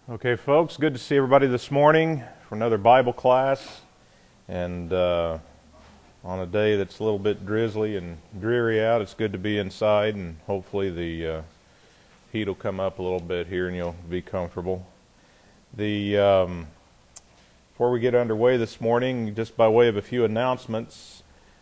Okay, folks, good to see everybody this morning for another Bible class. And on a day that's a little bit drizzly and dreary out, it's good to be inside, and hopefully the heat will come up a little bit here and you'll be comfortable. Before we get underway this morning, just by way of a few announcements,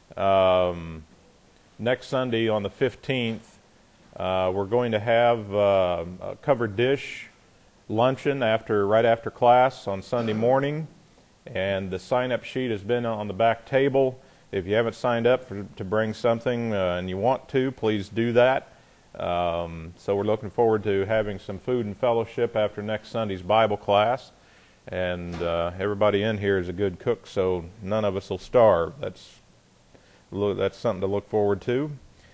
next Sunday on the 15th, we're going to have a covered dish luncheon right after class on Sunday morning, and the sign-up sheet has been on the back table. If you haven't signed up to bring something and you want to, please do that. So we're looking forward to having some food and fellowship after next Sunday's Bible class, and everybody in here is a good cook, so none of us will starve. That's something to look forward to.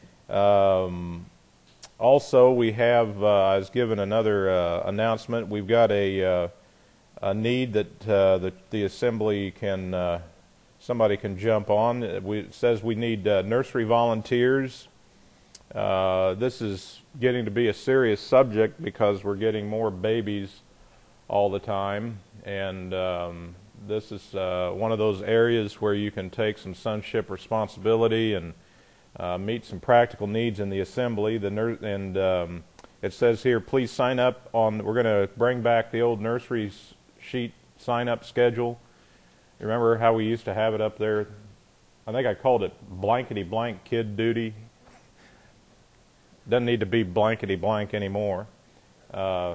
Also, we have, I was given another announcement. We've got a need that the assembly somebody can jump on. It says we need nursery volunteers. This is getting to be a serious subject because we're getting more babies all the time, and this is one of those areas where you can take some sonship responsibility and meet some practical needs in the assembly. It says here, please sign up on. We're going to bring back the old nursery sheet sign-up schedule. You remember how we used to have it up there? I think I called it blankety blank kid duty. Doesn't need to be blankety blank anymore. Yeah,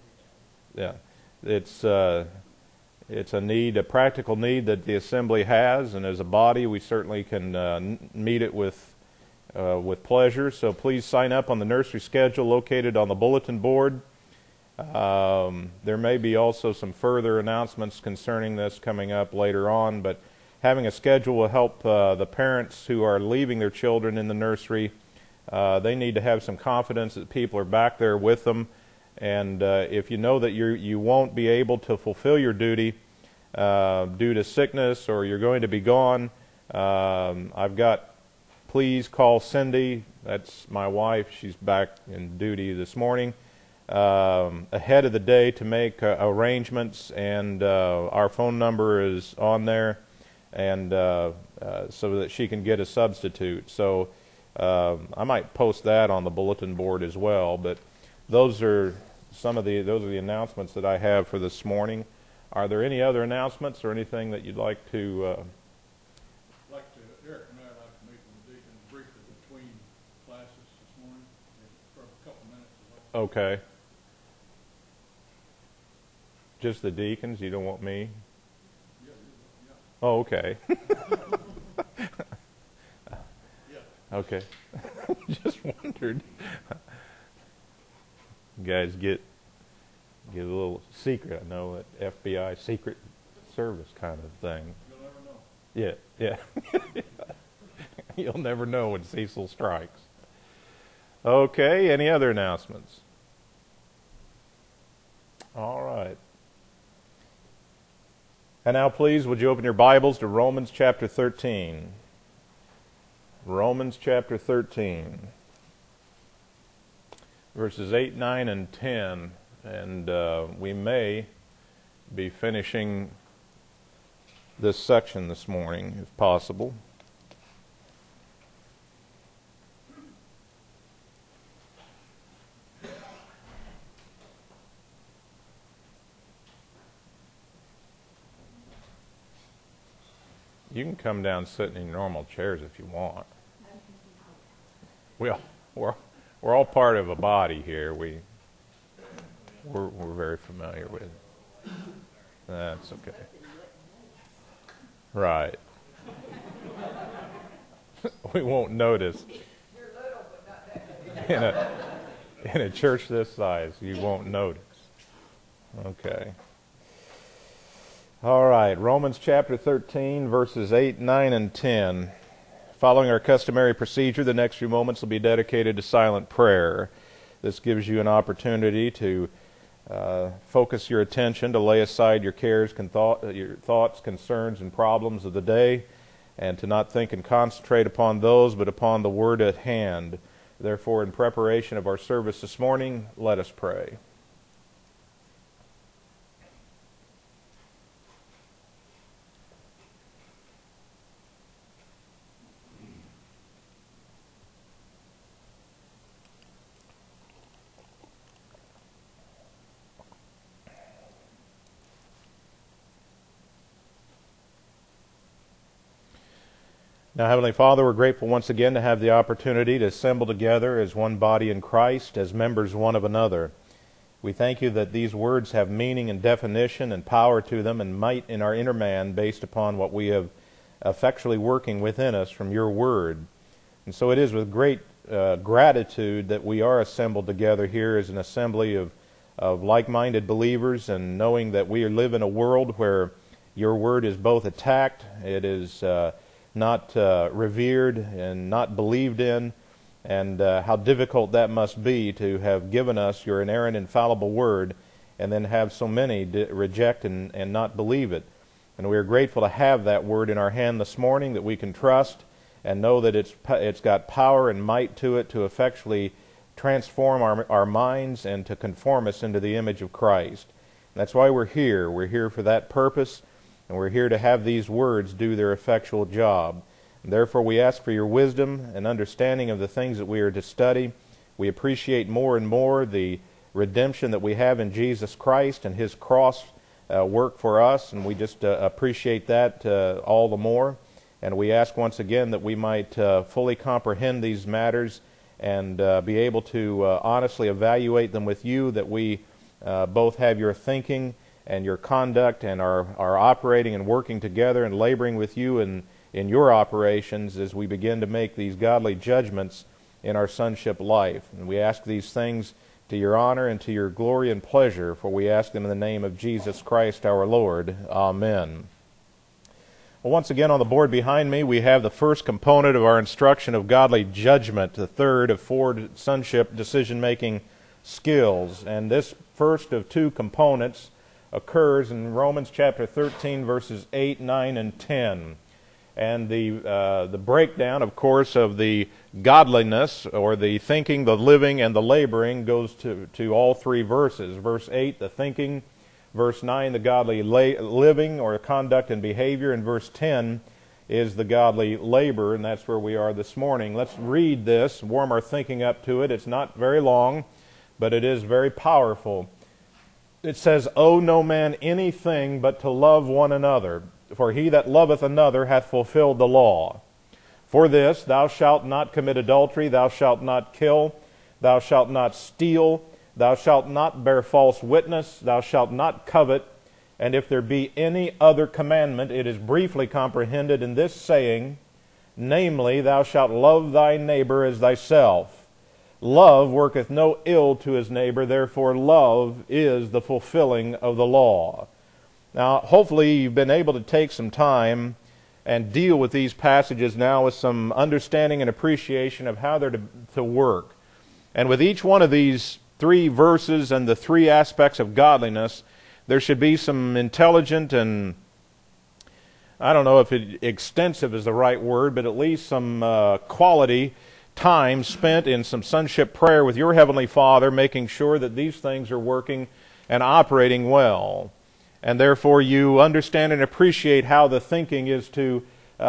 it's a need, a practical need that the assembly has, and as a body, we certainly can meet it with pleasure. So please sign up on the nursery schedule located on the bulletin board. There may be also some further announcements concerning this coming up later on, but having a schedule will help the parents who are leaving their children in the nursery. They need to have some confidence that people are back there with them, and if you know that you won't be able to fulfill your duty due to sickness or you're going to be gone, please call Cindy. That's my wife. She's back in duty this morning. Ahead of the day to make arrangements, and our phone number is on there, and so that she can get a substitute. So I might post that on the bulletin board as well. But those are the announcements that I have for this morning. Are there any other announcements or anything that you'd like to? Eric and I would like to meet with the deacon briefly between classes this morning for a couple minutes. Okay. Just the deacons? You don't want me? Yeah. Oh, okay. Yeah. Okay. Just wondered. You guys get a little secret. I know, that FBI Secret Service kind of thing. You'll never know. Yeah. You'll never know when Cecil strikes. Okay, any other announcements? All right. And now, please, would you open your Bibles to Romans chapter 13? Romans chapter 13. Verses 8, 9, and 10. And we may be finishing this section this morning, if possible. You can come down sitting in normal chairs if you want. We're all part of a body here. We're very familiar with it. That's okay. Right. We won't notice. In a church this size, you won't notice. Okay. All right, Romans chapter 13, verses 8, 9, and 10. Following our customary procedure, the next few moments will be dedicated to silent prayer. This gives you an opportunity to focus your attention, to lay aside your cares, your thoughts, concerns, and problems of the day, and to not think and concentrate upon those, but upon the word at hand. Therefore, in preparation of our service this morning, let us pray. Now, Heavenly Father, we're grateful once again to have the opportunity to assemble together as one body in Christ, as members one of another. We thank you that these words have meaning and definition and power to them and might in our inner man based upon what we have effectually working within us from your word. And so it is with great gratitude that we are assembled together here as an assembly of like-minded believers, and knowing that we live in a world where your word is both attacked, it is not revered and not believed in, and how difficult that must be to have given us your inerrant, infallible word, and then have so many reject and not believe it. And we are grateful to have that word in our hand this morning that we can trust and know that it's got power and might to it to effectually transform our minds and to conform us into the image of Christ. And that's why we're here. We're here for that purpose, and we're here to have these words do their effectual job. And therefore, we ask for your wisdom and understanding of the things that we are to study. We appreciate more and more the redemption that we have in Jesus Christ and His cross work for us, and we just appreciate that all the more. And we ask once again that we might fully comprehend these matters and be able to honestly evaluate them with you, that we both have your thinking and your conduct and are operating and working together and laboring with you in your operations as we begin to make these godly judgments in our sonship life. And we ask these things to your honor and to your glory and pleasure, for we ask them in the name of Jesus Christ our Lord. Amen. Well, once again on the board behind me we have the first component of our instruction of godly judgment, the third of four sonship decision-making skills. And this first of two components occurs in Romans chapter 13, verses 8, 9, and 10. And the breakdown, of course, of the godliness, or the thinking, the living, and the laboring goes to all three verses. Verse 8, the thinking. Verse 9, the godly living, or conduct and behavior. And verse 10 is the godly labor, and that's where we are this morning. Let's read this, warm our thinking up to it. It's not very long, but it is very powerful. It says, "Owe no man anything but to love one another, for he that loveth another hath fulfilled the law. For this, thou shalt not commit adultery, thou shalt not kill, thou shalt not steal, thou shalt not bear false witness, thou shalt not covet. And if there be any other commandment, it is briefly comprehended in this saying, namely, thou shalt love thy neighbor as thyself. Love worketh no ill to his neighbor, therefore love is the fulfilling of the law." Now, hopefully you've been able to take some time and deal with these passages now with some understanding and appreciation of how they're to work. And with each one of these three verses and the three aspects of godliness, there should be some intelligent and, I don't know if extensive is the right word, but at least some quality time spent in some sonship prayer with your Heavenly Father, making sure that these things are working and operating well. And therefore you understand and appreciate how the thinking is to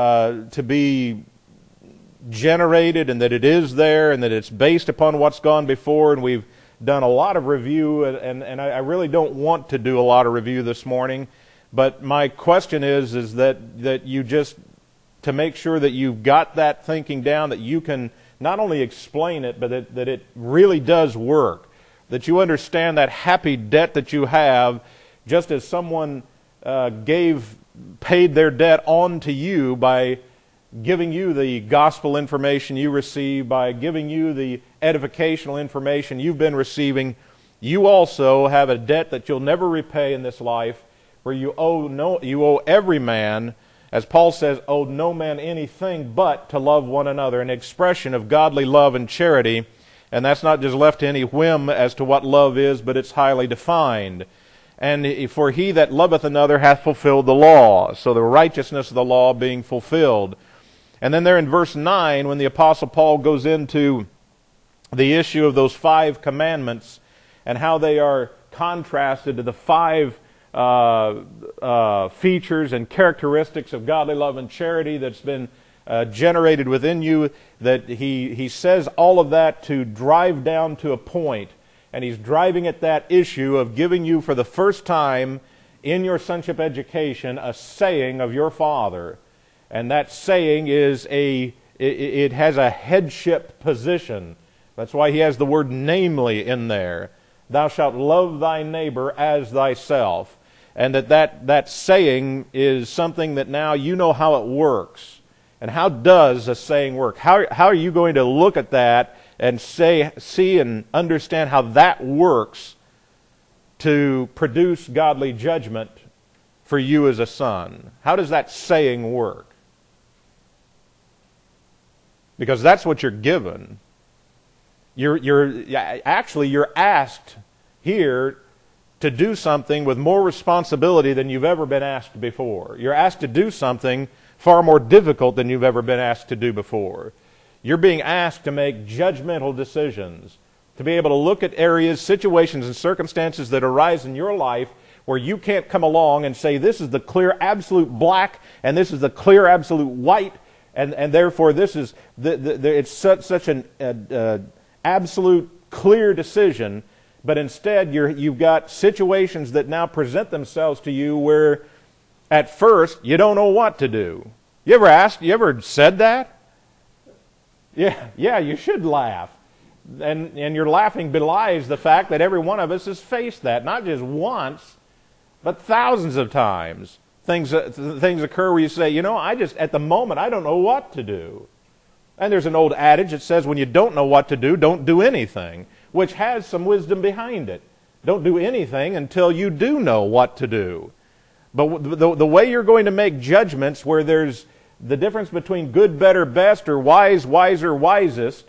be generated, and that it is there, and that it's based upon what's gone before. And we've done a lot of review, and I really don't want to do a lot of review this morning, but my question is that you just, to make sure that you've got that thinking down, that you can not only explain it, but that it really does work, that you understand that happy debt that you have, just as someone paid their debt on to you by giving you the gospel information you receive, by giving you the edificational information you've been receiving. You also have a debt that you'll never repay in this life, where you owe every man, as Paul says, owe no man anything but to love one another, an expression of godly love and charity. And that's not just left to any whim as to what love is, but it's highly defined. And for he that loveth another hath fulfilled the law. So the righteousness of the law being fulfilled. And then there in verse 9, when the Apostle Paul goes into the issue of those 5 commandments and how they are contrasted to the 5 features and characteristics of godly love and charity that's been generated within you, that he says all of that to drive down to a point. And he's driving at that issue of giving you for the first time in your sonship education a saying of your Father. And that saying is it has a headship position. That's why he has the word namely in there. Thou shalt love thy neighbor as thyself. And that saying is something that now you know how it works. And how does a saying work? How are you going to look at that and see and understand how that works to produce godly judgment for you as a son? How does that saying work? Because that's what you're given. You're asked here to do something with more responsibility than you've ever been asked before. You're asked to do something far more difficult than you've ever been asked to do before. You're being asked to make judgmental decisions, to be able to look at areas, situations, and circumstances that arise in your life where you can't come along and say, this is the clear absolute black, and this is the clear absolute white, and therefore this is it's such an absolute clear decision. But instead, you've got situations that now present themselves to you where, at first, you don't know what to do. You ever said that? Yeah, you should laugh. And your laughing belies the fact that every one of us has faced that, not just once, but thousands of times. Things occur where you say, at the moment, I don't know what to do. And there's an old adage that says, when you don't know what to do, don't do anything, which has some wisdom behind it. Don't do anything until you do know what to do. But the way you're going to make judgments where there's the difference between good, better, best, or wise, wiser, wisest,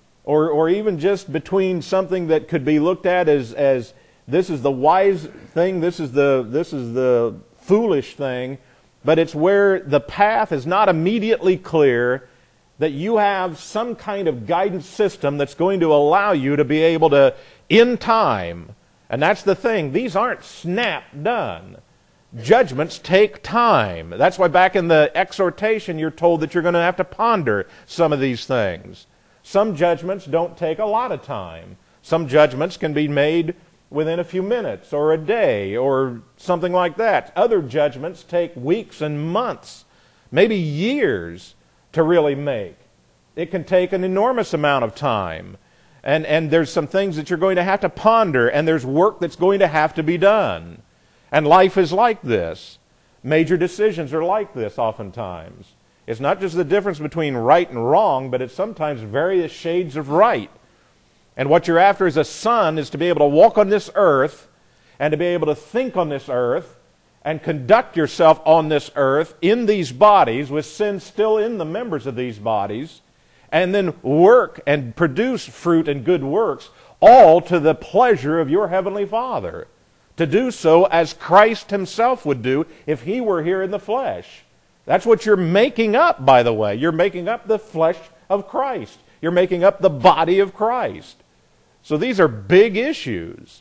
or even just between something that could be looked at as this is the wise thing, this is the foolish thing, but it's where the path is not immediately clear, that you have some kind of guidance system that's going to allow you to be able to, in time, and that's the thing, these aren't snap done. Judgments take time. That's why back in the exhortation you're told that you're going to have to ponder some of these things. Some judgments don't take a lot of time. Some judgments can be made within a few minutes or a day or something like that. Other judgments take weeks and months, maybe years to really make. It can take an enormous amount of time. And there's some things that you're going to have to ponder, and there's work that's going to have to be done. And life is like this. Major decisions are like this oftentimes. It's not just the difference between right and wrong, but it's sometimes various shades of right. And what you're after as a son is to be able to walk on this earth and to be able to think on this earth and conduct yourself on this earth in these bodies with sin still in the members of these bodies, and then work and produce fruit and good works, all to the pleasure of your Heavenly Father. To do so as Christ Himself would do if He were here in the flesh. That's what you're making up, by the way. You're making up the flesh of Christ. You're making up the body of Christ. So these are big issues.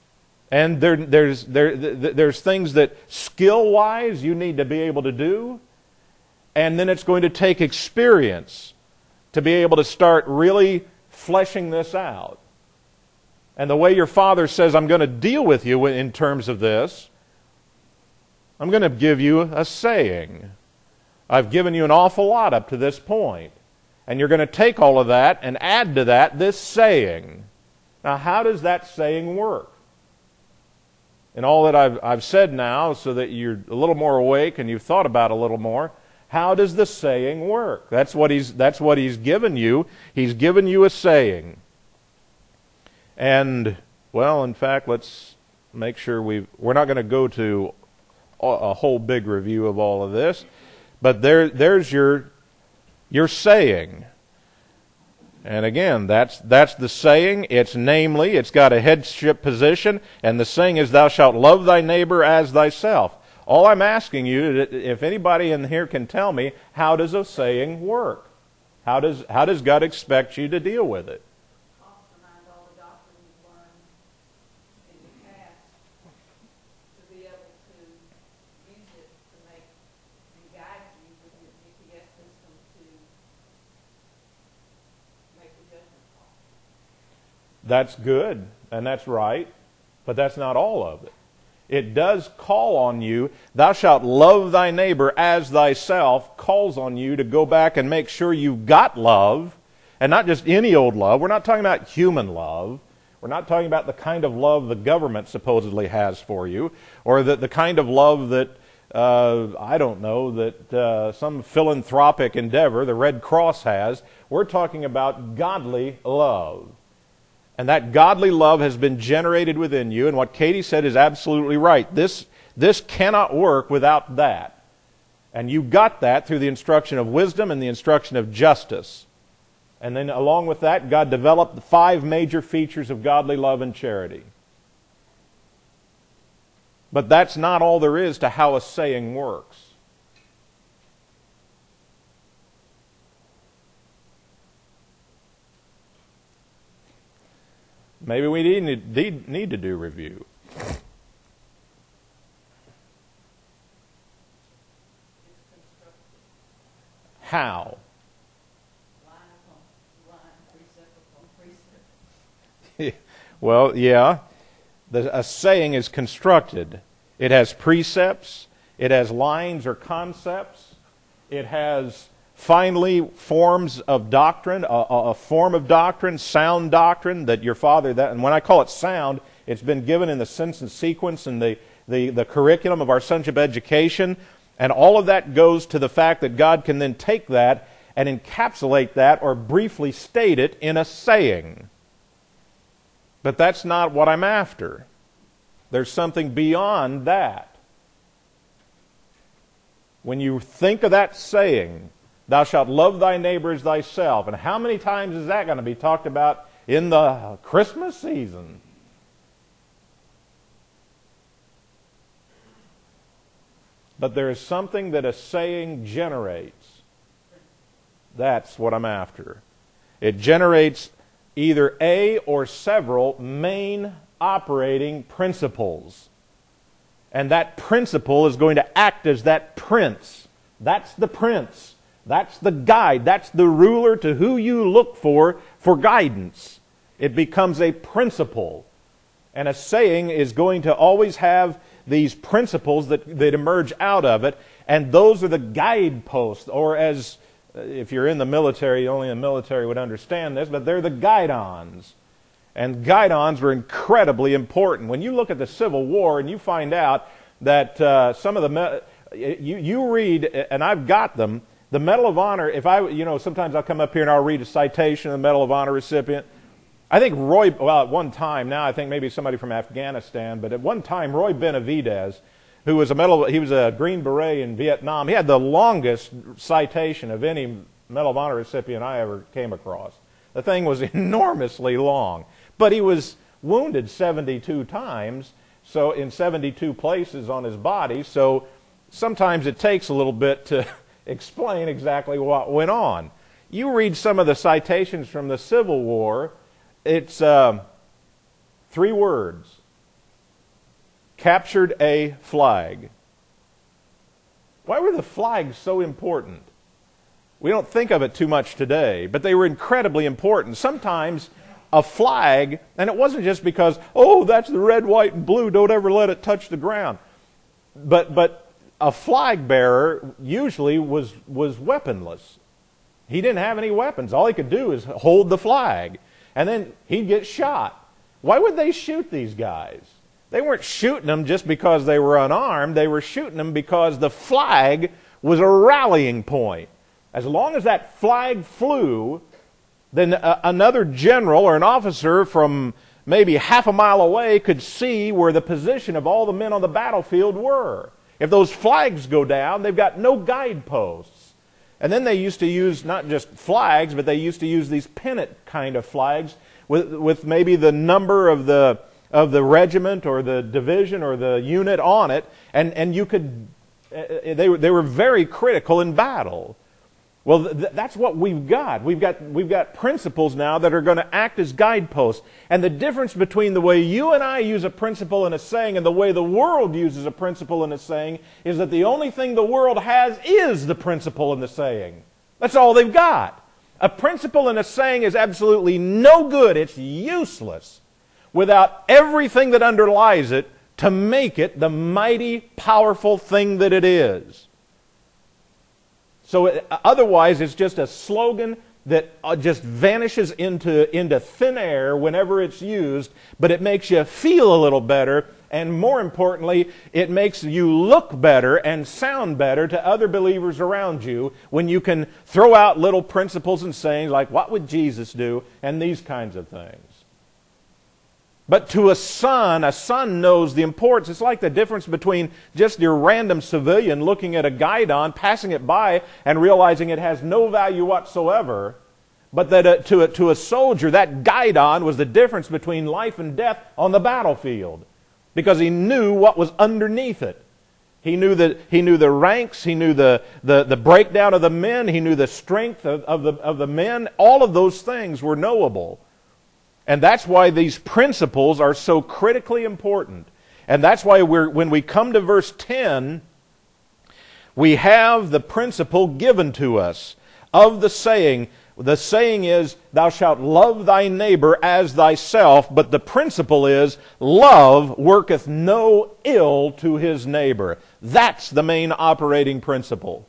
And there's things that skill-wise you need to be able to do. And then it's going to take experience to be able to start really fleshing this out. And the way your Father says, I'm going to deal with you in terms of this, I'm going to give you a saying. I've given you an awful lot up to this point. And you're going to take all of that and add to that this saying. Now, how does that saying work? And all that I've said now, so that you're a little more awake and you've thought about it a little more, how does the saying work? That's what he's given you. He's given you a saying. And, well, in fact, let's make sure we're not going to go to a whole big review of all of this, but there's your saying. And again, that's the saying. It's namely, it's got a headship position, and the saying is, thou shalt love thy neighbor as thyself. All I'm asking you, if anybody in here can tell me, how does a saying work? How does God expect you to deal with it? That's good, and that's right, but that's not all of it. it does call on you. Thou shalt love thy neighbor as thyself calls on you to go back and make sure you've got love, and not just any old love. We're not talking about human love. We're not talking about the kind of love the government supposedly has for you, or the kind of love that, I don't know, that some philanthropic endeavor, the Red Cross, has. We're talking about godly love. And that godly love has been generated within you, and what Katie said is absolutely right. This cannot work without that. And you got that through the instruction of wisdom and the instruction of justice. And then along with that, God developed the 5 major features of godly love and charity. But that's not all there is to how a saying works. Maybe we need to do review. How? Well, yeah. A saying is constructed. It has precepts. It has lines or concepts. It has, finally, forms of doctrine, a form of doctrine, sound doctrine that your father, and when I call it sound, it's been given in the sense and sequence and the curriculum of our sonship education. And all of that goes to the fact that God can then take that and encapsulate that or briefly state it in a saying. But that's not what I'm after. There's something beyond that. When you think of that saying, thou shalt love thy neighbor as thyself, and how many times is that going to be talked about in the Christmas season? But there is something that a saying generates. That's what I'm after. It generates either a or several main operating principles. And that principle is going to act as that prince. That's the prince. That's the guide. That's the ruler to who you look for guidance. It becomes a principle. And a saying is going to always have these principles that emerge out of it. And those are the guideposts, or as if you're in the military, only the military would understand this, but they're the guidons. And guidons were incredibly important. When you look at the Civil War and you find out that some of the, you read, and I've got them, the Medal of Honor, sometimes I'll come up here and I'll read a citation of the Medal of Honor recipient. I think at one time, now I think maybe somebody from Afghanistan, but at one time Roy Benavidez, who was he was a Green Beret in Vietnam, he had the longest citation of any Medal of Honor recipient I ever came across. The thing was enormously long. But he was wounded 72 times, so in 72 places on his body, so sometimes it takes a little bit to explain exactly what went on. You read some of the citations from the Civil War, it's 3 words. Captured a flag. Why were the flags so important? We don't think of it too much today, but they were incredibly important. Sometimes a flag, and it wasn't just because, oh, that's the red, white, and blue, don't ever let it touch the ground. But a flag bearer usually was weaponless. He didn't have any weapons. All he could do is hold the flag, and then he'd get shot. Why would they shoot these guys? They weren't shooting them just because they were unarmed. They were shooting them because the flag was a rallying point. As long as that flag flew, then another general or an officer from maybe half a mile away could see where the position of all the men on the battlefield were. If those flags go down, they've got no guideposts. And then they used to use not just flags, but they used to use these pennant kind of flags with maybe the number of the regiment or the division or the unit on it, and you could, they were very critical in battle. Well, that's what we've got. We've got principles now that are going to act as guideposts. And the difference between the way you and I use a principle in a saying and the way the world uses a principle in a saying is that the only thing the world has is the principle in the saying. That's all they've got. A principle in a saying is absolutely no good. It's useless without everything that underlies it to make it the mighty, powerful thing that it is. So otherwise, it's just a slogan that just vanishes into thin air whenever it's used, but it makes you feel a little better, and more importantly, it makes you look better and sound better to other believers around you when you can throw out little principles and sayings like, what would Jesus do, and these kinds of things. But to a son knows the importance. It's like the difference between just your random civilian looking at a guidon, passing it by, and realizing it has no value whatsoever. But that to a soldier, that guidon was the difference between life and death on the battlefield, because he knew what was underneath it. He knew the ranks. He knew the breakdown of the men. He knew the strength of the men. All of those things were knowable. And that's why these principles are so critically important. And that's why when we come to verse 10, we have the principle given to us of the saying. The saying is, thou shalt love thy neighbor as thyself, but the principle is, love worketh no ill to his neighbor. That's the main operating principle.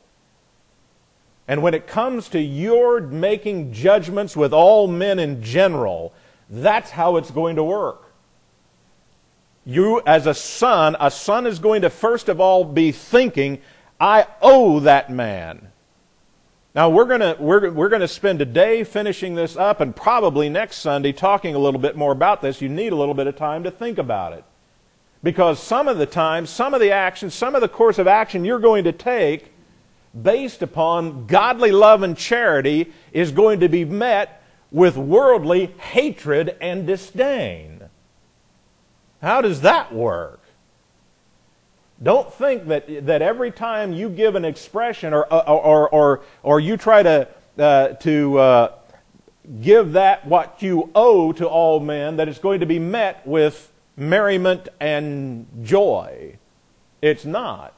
And when it comes to your making judgments with all men in general, that's how it's going to work. You, as a son is going to first of all be thinking, I owe that man. Now we're going to spend a day finishing this up, and probably next Sunday talking a little bit more about this. You need a little bit of time to think about it. Because some of the time, some of the action, some of the course of action you're going to take based upon godly love and charity is going to be met with worldly hatred and disdain. How does that work? Don't think that every time you give an expression or you try to give that what you owe to all men, that it's going to be met with merriment and joy. It's not.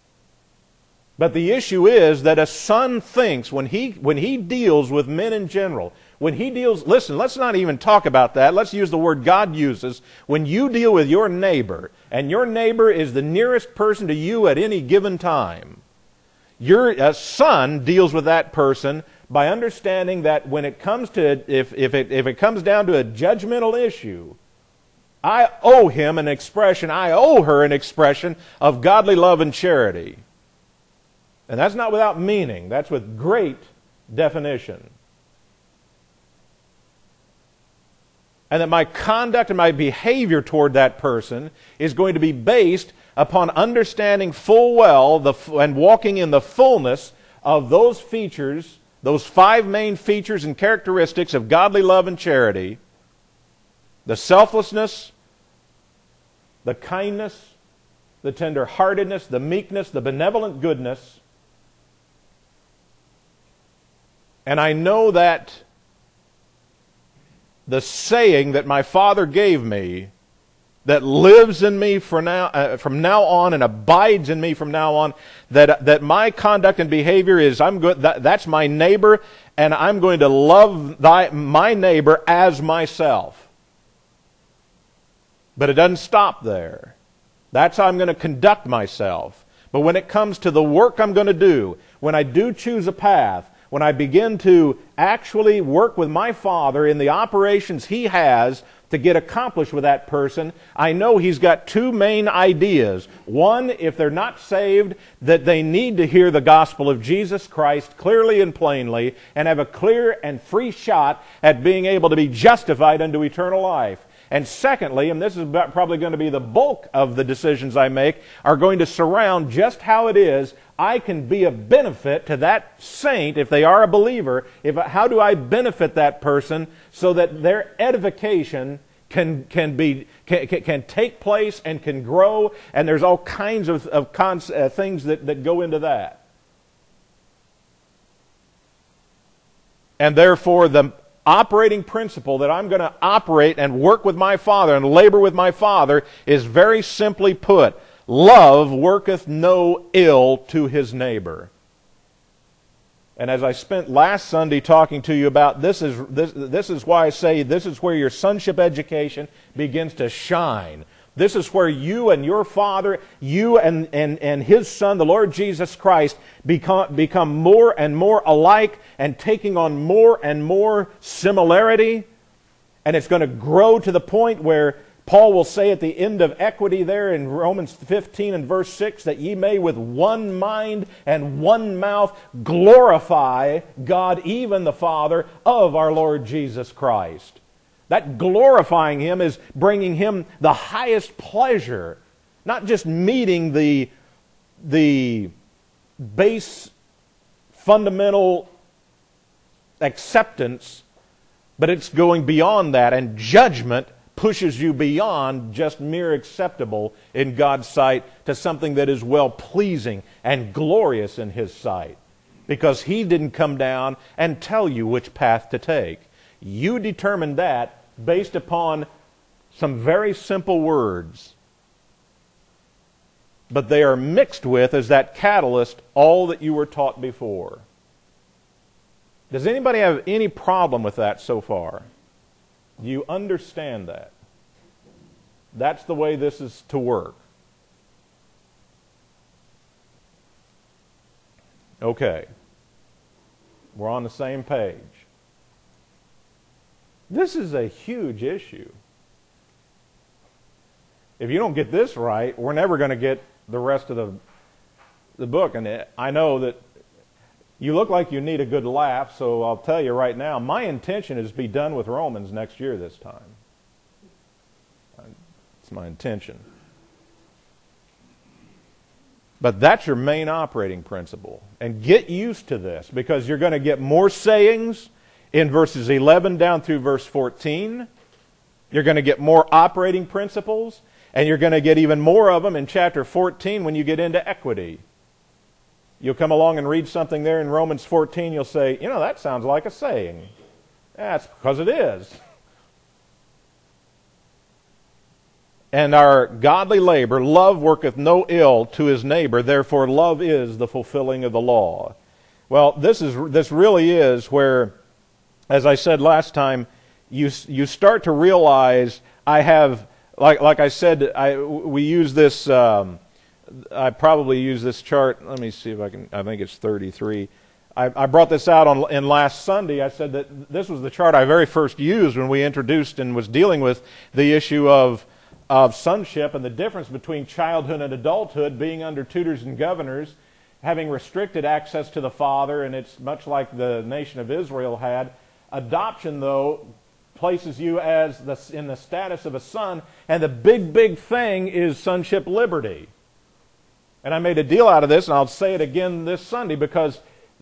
But the issue is that a son thinks when he deals with men in general, when he deals, listen, let's not even talk about that. Let's use the word God uses. When you deal with your neighbor, and your neighbor is the nearest person to you at any given time, your son deals with that person by understanding that when it comes to, if it comes down to a judgmental issue, I owe him an expression, I owe her an expression of godly love and charity. And that's not without meaning. That's with great definition. And that my conduct and my behavior toward that person is going to be based upon understanding full well and walking in the fullness of those features, those 5 main features and characteristics of godly love and charity: the selflessness, the kindness, the tender-heartedness, the meekness, the benevolent goodness. And I know that the saying that my Father gave me, that lives in me from now on and abides in me from now on, that my conduct and behavior is, that's my neighbor, and I'm going to love my neighbor as myself. But it doesn't stop there. That's how I'm going to conduct myself. But when it comes to the work I'm going to do, when I do choose a path, when I begin to actually work with my Father in the operations He has to get accomplished with that person, I know He's got 2 main ideas. One, if they're not saved, that they need to hear the gospel of Jesus Christ clearly and plainly and have a clear and free shot at being able to be justified unto eternal life. And secondly, and this is probably going to be the bulk of the decisions I make, are going to surround just how it is I can be a benefit to that saint if they are a believer. How do I benefit that person so that their edification can take place and can grow? And there's all kinds of things that go into that. And therefore, the operating principle that I'm going to operate and work with my Father and labor with my Father is very simply put: love worketh no ill to his neighbor. And as I spent last Sunday talking to you about, this is why I say this is where your sonship education begins to shine. This is where you and your Father, you and His Son, the Lord Jesus Christ, become more and more alike and taking on more and more similarity. And it's going to grow to the point where Paul will say at the end of equity there in Romans 15 and verse 6 that ye may with one mind and one mouth glorify God, even the Father of our Lord Jesus Christ. That glorifying Him is bringing Him the highest pleasure, not just meeting the base fundamental acceptance, but it's going beyond that, and judgment pushes you beyond just mere acceptable in God's sight to something that is well-pleasing and glorious in His sight. Because He didn't come down and tell you which path to take. You determined that based upon some very simple words. But they are mixed with, as that catalyst, all that you were taught before. Does anybody have any problem with that so far? Do you understand that? That's the way this is to work. Okay. We're on the same page. This is a huge issue. If you don't get this right, we're never going to get the rest of the book. And I know that you look like you need a good laugh, so I'll tell you right now, my intention is to be done with Romans next year this time. It's my intention. But that's your main operating principle. And get used to this, because you're going to get more sayings in verses 11 down through verse 14. You're going to get more operating principles, and you're going to get even more of them in chapter 14 when you get into equity. You'll come along and read something there in Romans 14, you'll say, you know, that sounds like a saying. That's because it is. And our godly labor, love worketh no ill to his neighbor, therefore love is the fulfilling of the law. Well, this really is where, as I said last time, you start to realize I have, like I said, we use this, I probably use this chart. Let me see if I can, I think it's 33. I brought this out in last Sunday. I said that this was the chart I very first used when we introduced and was dealing with the issue of sonship and the difference between childhood and adulthood, being under tutors and governors, having restricted access to the Father, and it's much like the nation of Israel had. Adoption, though, places you in the status of a son, and the big thing is sonship liberty. And I made a deal out of this, and I'll say it again this Sunday, because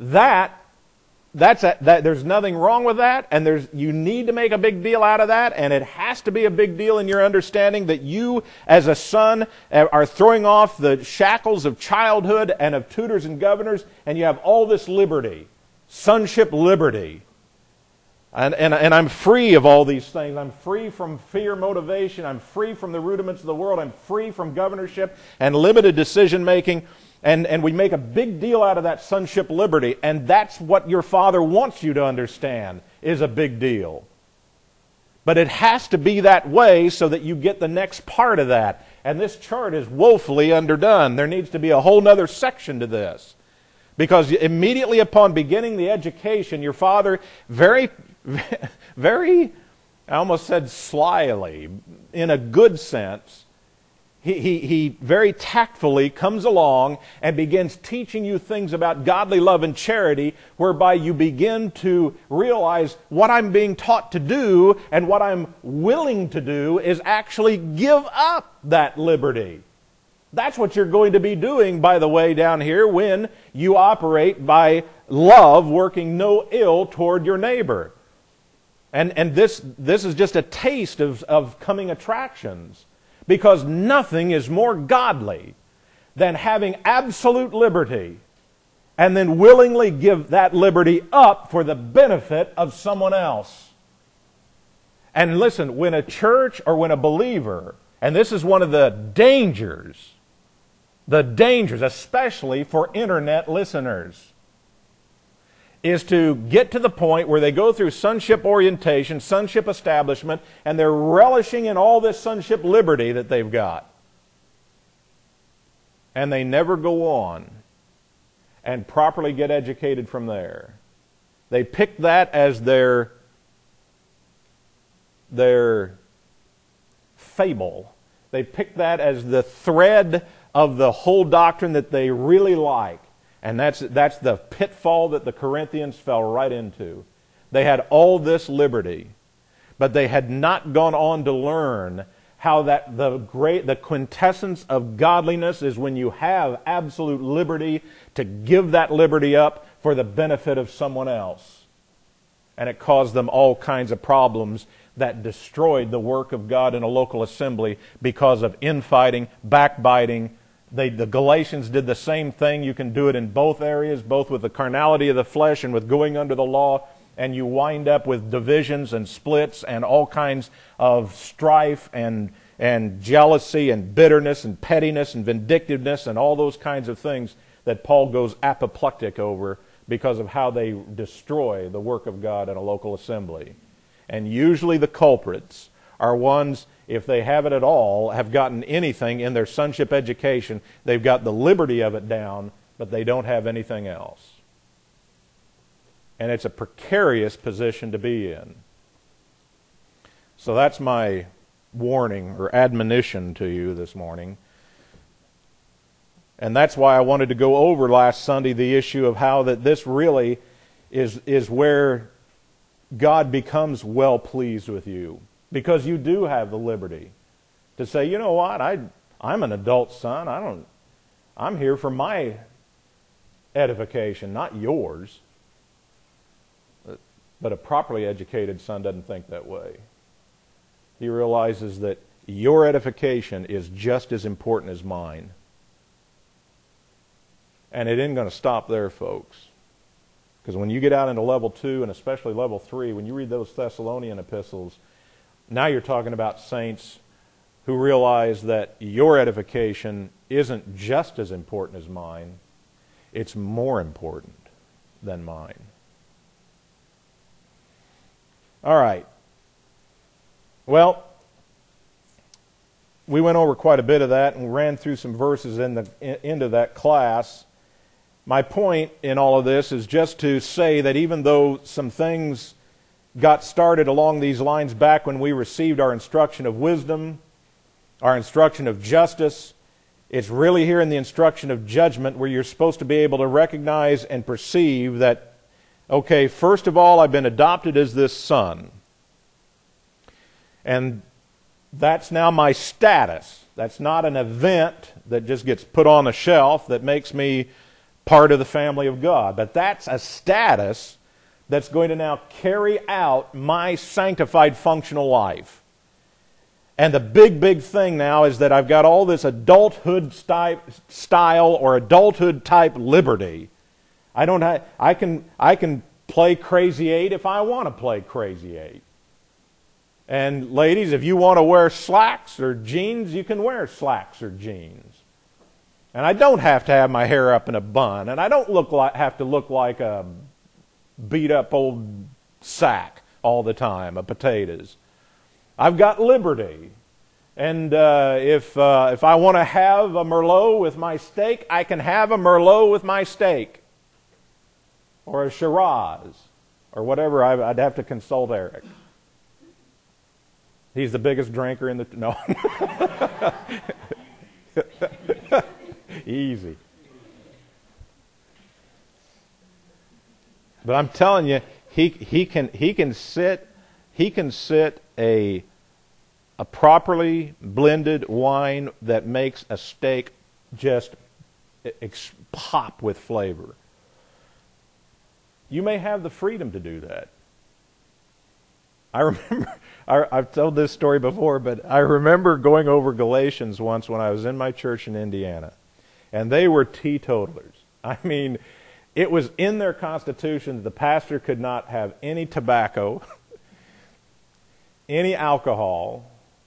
there's nothing wrong with that, and you need to make a big deal out of that, and it has to be a big deal in your understanding that you, as a son, are throwing off the shackles of childhood and of tutors and governors, and you have all this liberty, sonship liberty. And I'm free of all these things. I'm free from fear motivation. I'm free from the rudiments of the world. I'm free from governorship and limited decision making. And we make a big deal out of that sonship liberty. And that's what your Father wants you to understand is a big deal. But it has to be that way so that you get the next part of that. And this chart is woefully underdone. There needs to be a whole other section to this. Because immediately upon beginning the education, your Father very, I almost said slyly, in a good sense, he very tactfully comes along and begins teaching you things about godly love and charity, whereby you begin to realize what I'm being taught to do and what I'm willing to do is actually give up that liberty. That's what you're going to be doing, by the way, down here when you operate by love, working no ill toward your neighbor. And this is just a taste of coming attractions, because nothing is more godly than having absolute liberty and then willingly give that liberty up for the benefit of someone else. And listen, when a church or when a believer, and this is one of the dangers, especially for internet listeners. is to get to the point where they go through sonship orientation, sonship establishment, and they're relishing in all this sonship liberty that they've got. And they never go on and properly get educated from there. They pick that as their fable. They pick that as the thread of the whole doctrine that they really like. And that's the pitfall that the Corinthians fell right into. They had all this liberty, but they had not gone on to learn how that the quintessence of godliness is when you have absolute liberty to give that liberty up for the benefit of someone else. And it caused them all kinds of problems that destroyed the work of God in a local assembly because of infighting, backbiting. The Galatians did the same thing. You can do it in both areas, both with the carnality of the flesh and with going under the law, and you wind up with divisions and splits and all kinds of strife and jealousy and bitterness and pettiness and vindictiveness and all those kinds of things that Paul goes apoplectic over because of how they destroy the work of God in a local assembly. And usually the culprits are ones, if they have it at all, have gotten anything in their sonship education. They've got the liberty of it down, but they don't have anything else. And it's a precarious position to be in. So that's my warning or admonition to you this morning. And that's why I wanted to go over last Sunday the issue of how that this really is where God becomes well pleased with you. Because you do have the liberty to say, you know what, I'm an adult son. I'm here for my edification, not yours. But a properly educated son doesn't think that way. He realizes that your edification is just as important as mine. And it isn't going to stop there, folks. Because when you get out into level 2 and especially level 3, when you read those Thessalonian epistles, now you're talking about saints who realize that your edification isn't just as important as mine. It's more important than mine. All right. Well, we went over quite a bit of that and ran through some verses into that class. My point in all of this is just to say that even though some things got started along these lines back when we received our instruction of wisdom, our instruction of justice, it's really here in the instruction of judgment where you're supposed to be able to recognize and perceive that, okay, first of all, I've been adopted as this son. And that's now my status. That's not an event that just gets put on a shelf that makes me part of the family of God. But that's a status that's going to now carry out my sanctified functional life. And the big thing now is that I've got all this adulthood style or adulthood type liberty. I can play Crazy 8 if I want to play Crazy 8. And ladies, if you want to wear slacks or jeans, you can wear slacks or jeans. And I don't have to have my hair up in a bun, and I don't have to look like a beat-up old sack all the time of potatoes. I've got liberty. And if I want to have a Merlot with my steak, I can have a Merlot with my steak. Or a Shiraz. Or whatever. I'd have to consult Eric. He's the biggest drinker in the... No. Easy. But I'm telling you, he can sit a properly blended wine that makes a steak just pop with flavor. You may have the freedom to do that. I remember, I've told this story before, but I remember going over Galatians once when I was in my church in Indiana. And they were teetotalers. I mean, it was in their constitution that the pastor could not have any tobacco, any alcohol.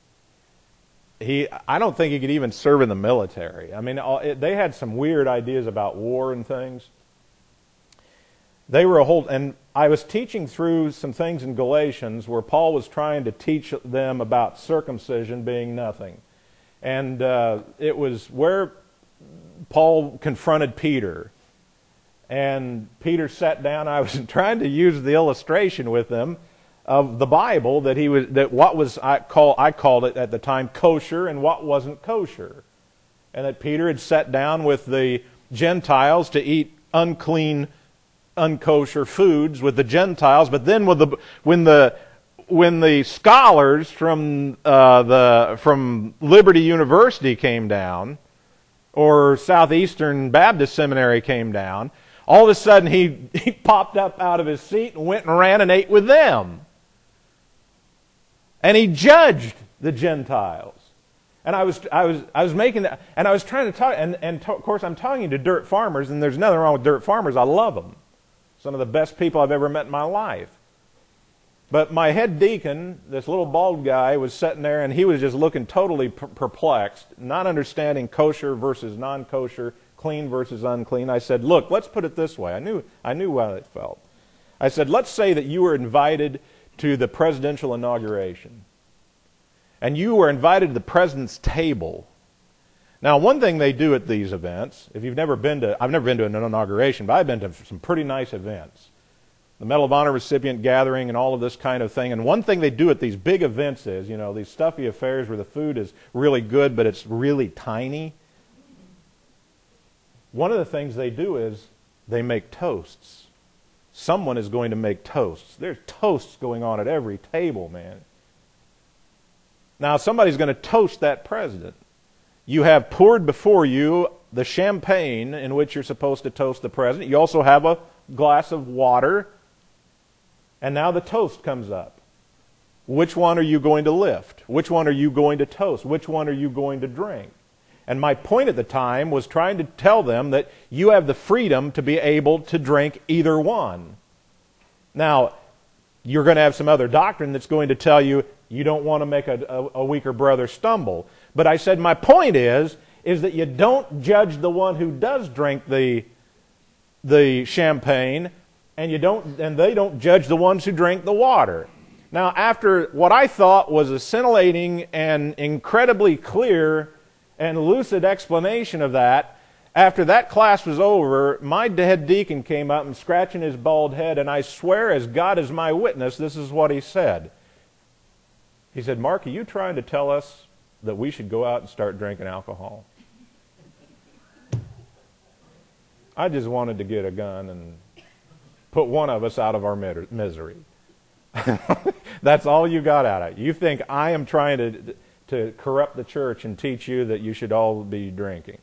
I don't think he could even serve in the military. I mean, they had some weird ideas about war and things. They were and I was teaching through some things in Galatians where Paul was trying to teach them about circumcision being nothing. And it was where Paul confronted Peter. And Peter sat down. I was trying to use the illustration with them of the Bible I called it at the time kosher and what wasn't kosher. And that Peter had sat down with the Gentiles to eat unclean, unkosher foods with the Gentiles, but then when the scholars from Liberty University came down, or Southeastern Baptist Seminary came down, all of a sudden he popped up out of his seat and went and ran and ate with them. And he judged the Gentiles. And I was making that, and I was trying to talk, and of course I'm talking to dirt farmers, and there's nothing wrong with dirt farmers. I love them. Some of the best people I've ever met in my life. But my head deacon, this little bald guy, was sitting there, and he was just looking totally perplexed, not understanding kosher versus non-kosher, clean versus unclean. I said, look, let's put it this way. I knew how it felt. I said, let's say that you were invited to the presidential inauguration. And you were invited to the president's table. Now, one thing they do at these events, if you've never been to, I've never been to an inauguration, but I've been to some pretty nice events. The Medal of Honor recipient gathering and all of this kind of thing. And one thing they do at these big events is, these stuffy affairs where the food is really good, but it's really tiny. One of the things they do is they make toasts. Someone is going to make toasts. There's toasts going on at every table, man. Now, somebody's going to toast that president. You have poured before you the champagne in which you're supposed to toast the president. You also have a glass of water. And now the toast comes up. Which one are you going to lift? Which one are you going to toast? Which one are you going to drink? And my point at the time was trying to tell them that you have the freedom to be able to drink either one. Now, you're going to have some other doctrine that's going to tell you you don't want to make a weaker brother stumble. But I said my point is that you don't judge the one who does drink the champagne, and they don't judge the ones who drink the water. Now, after what I thought was a scintillating and incredibly clear and lucid explanation of that, after that class was over, my head deacon came up and scratching his bald head, and I swear as God is my witness, this is what he said. He said, Mark, are you trying to tell us that we should go out and start drinking alcohol? I just wanted to get a gun and put one of us out of our misery. That's all you got out of it. You think I am trying to corrupt the church and teach you that you should all be drinking.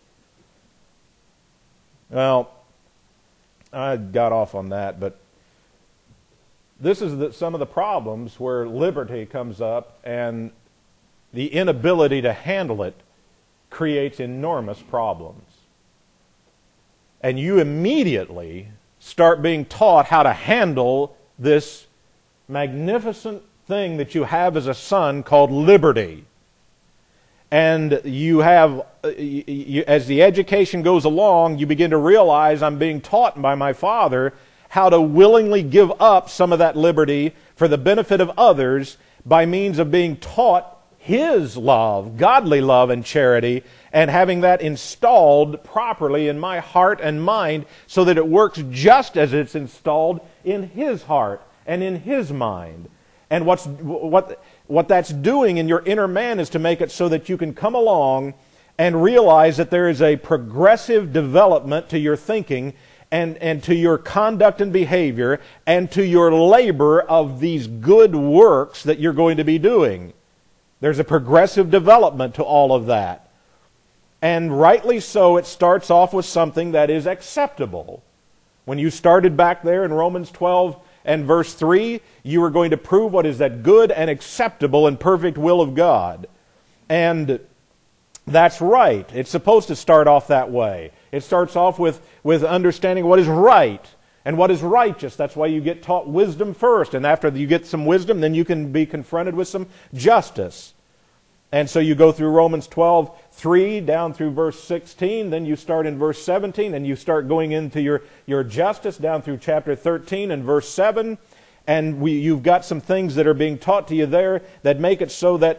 Well, I got off on that, but this is some of the problems where liberty comes up, and the inability to handle it creates enormous problems. And you immediately start being taught how to handle this magnificent thing that you have as a son called liberty. And you have, as the education goes along, you begin to realize I'm being taught by my father how to willingly give up some of that liberty for the benefit of others by means of being taught his love, godly love and charity, and having that installed properly in my heart and mind so that it works just as it's installed in his heart and in his mind. And what that's doing in your inner man is to make it so that you can come along and realize that there is a progressive development to your thinking and to your conduct and behavior and to your labor of these good works that you're going to be doing. There's a progressive development to all of that. And rightly so, it starts off with something that is acceptable. When you started back there in Romans 12 and verse 3, you were going to prove what is that good and acceptable and perfect will of God. And that's right. It's supposed to start off that way. It starts off with understanding what is right and what is righteous. That's why you get taught wisdom first. And after you get some wisdom, then you can be confronted with some justice. And so you go through Romans 12:3 down through verse 16, then you start in verse 17, and you start going into your justice down through chapter 13 and verse 7. And you've got some things that are being taught to you there that make it so that